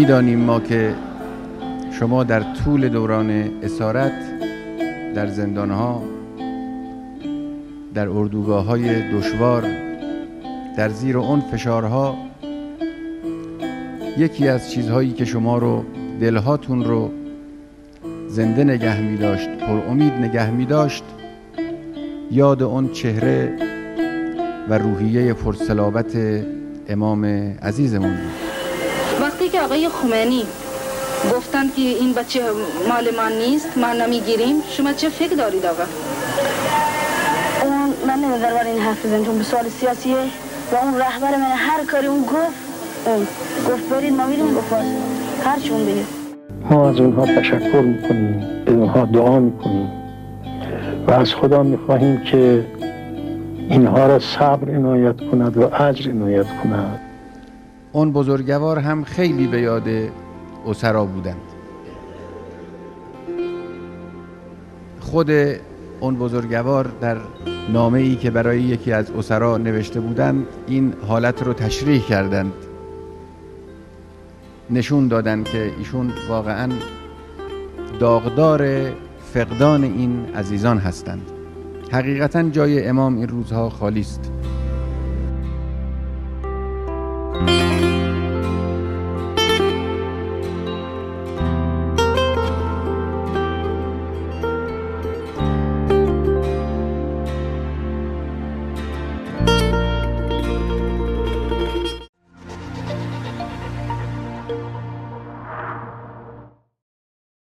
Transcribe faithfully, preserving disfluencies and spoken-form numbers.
میدانیم ما که شما در طول دوران اسارت در زندانها، در اردوگاه‌های دشوار، در زیر اون فشارها، یکی از چیزهایی که شما رو، دلهاتون رو زنده نگه می داشت، پر امید نگه می داشت، یاد اون چهره و روحیه پرصلابت امام عزیزمون بود. وقتی که آقای خمینی گفتن که این بچه مال من نیست، ما نمیگیریم، شما چه فکر دارید آقا؟ اون من نمیدارم این حرف بزنم چون به سوال سیاسیه و اون رهبر من هر کاری اون گفت اون گفت برید ما میریم، گفت هر چون بگید. ما از اونها تشکر میکنیم، به اونها دعا میکنیم و از خدا میخواهیم که اینها را صبر عنایت کند و اجر عنایت کند. اون بزرگوار هم خیلی به یاد اسرا بودند. خود اون بزرگوار در نامه‌ای که برای یکی از اسرا نوشته بودند این حالت رو تشریح کردند، نشون دادند که ایشون واقعاً داغدار فقدان این عزیزان هستند. حقیقتاً جای امام این روزها خالی است.